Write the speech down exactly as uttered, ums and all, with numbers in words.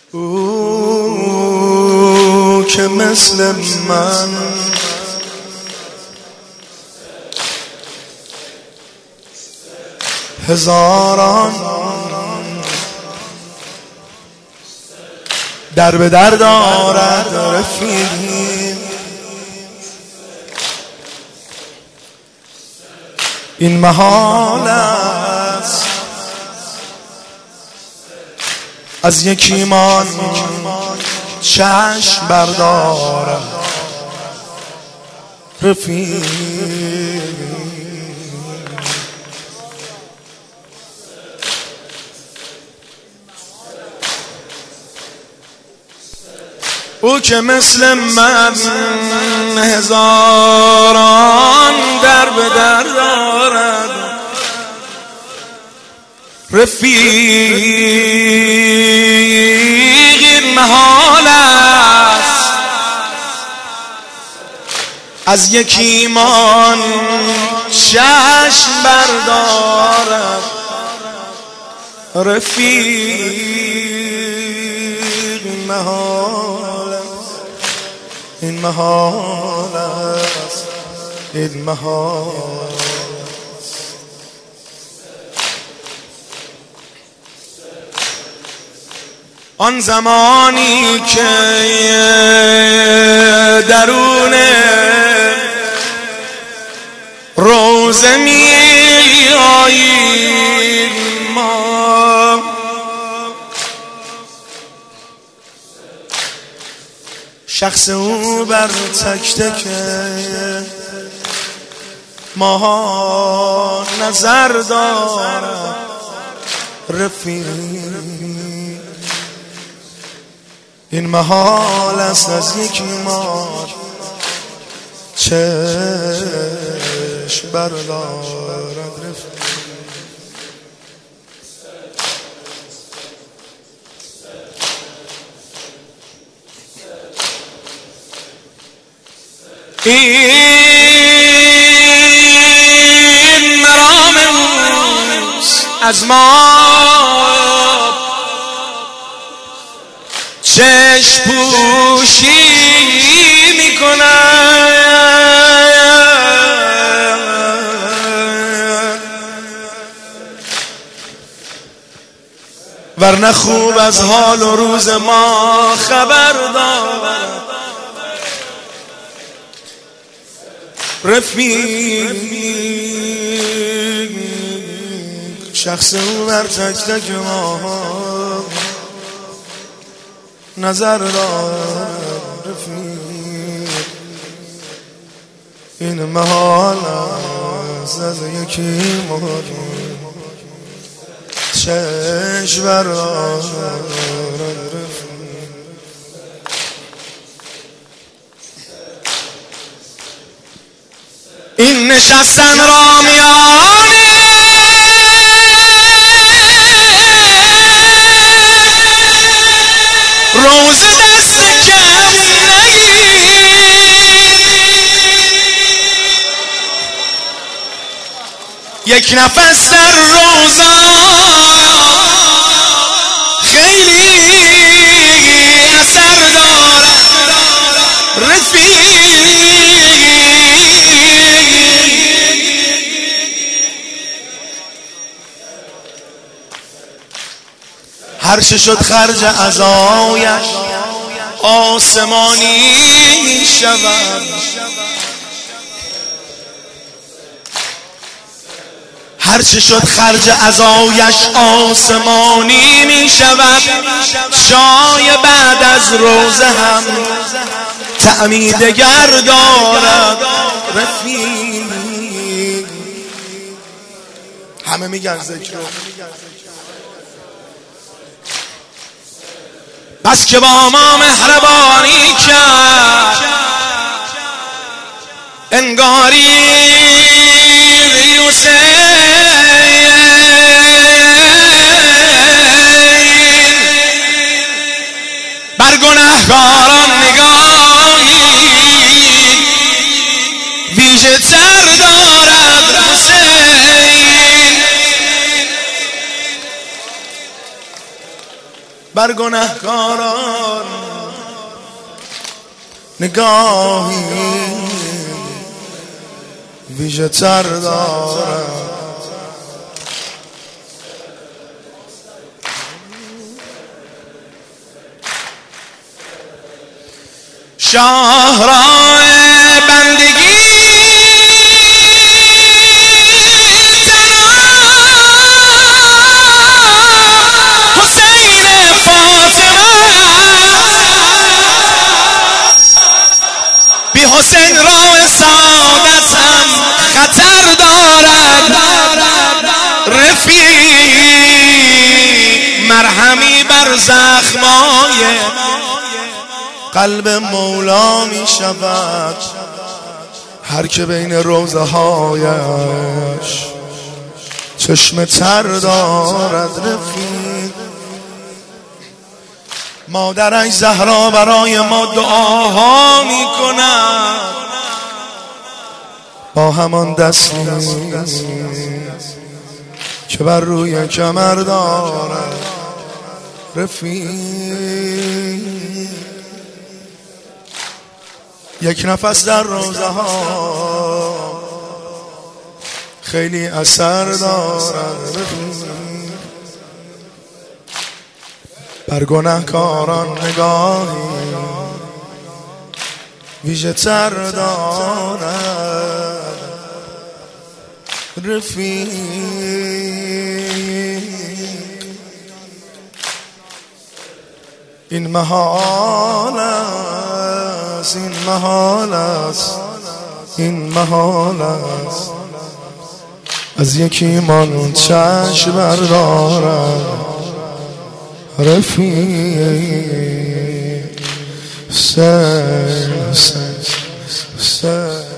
او که مثل من هزاران در به در دارد رفیقی، این محال است از یکیمان چشم بردارم رفیق. او که مثل من هزاران در به در دارد رفیق، این محال است از یکیمان چشم بردارد رفیق، این محال است، این محال است، این محال است. آن زمانی که درون روزه می آییم ما، شخص او بر تک تک ماها نظر دارد رفیق، این محال است از یکی مار چشم بردارد رفیق. این مرام اوست از ما چشم پوشی میکنن، ورنه خوب از حال و روز ما خبر دارد رفیق، شخص او بر تک تک ما نظر دارد رفیق، این محال است از یکی مار چشم بردارد رفیق. این نشستن را میانه روز دست کم نگیر، یک نفس در روزا خیلی اثر دارد رفیق، هر چه شد خرج عزایش آسمانی شود، هر چه شد خرج عزایش آسمانی می شود، شای بعد از روزه هم طعمی دگر دارد رفیق. همه میگن ذکر بس که با ما مهربانی کرد، انگاری حسین بر گناهکاران نگاهی ویژه تر دارد حسین، بر گنهکاران نگاهی ویژه تر دارد. شاهراه بندگی حسین فاطمه بی حسین راه سعادت هم خطر دارد. رفیق مرهمی بر زخمای قلب مولا می شود هر که بین روزه هایش چشم تر دارد. رفیق مادرش زهرا برای ما دعاها می کند با همان دستی که بر روی کمر دارد. رفیق یک نفس در روزه ها خیلی اثر دارد. بر گنهکاران نگاهی ویژه تر دارد. رفیق این محال است، این محال است، این محال است از یکی من چشم بردارد. رفیق سر سر سر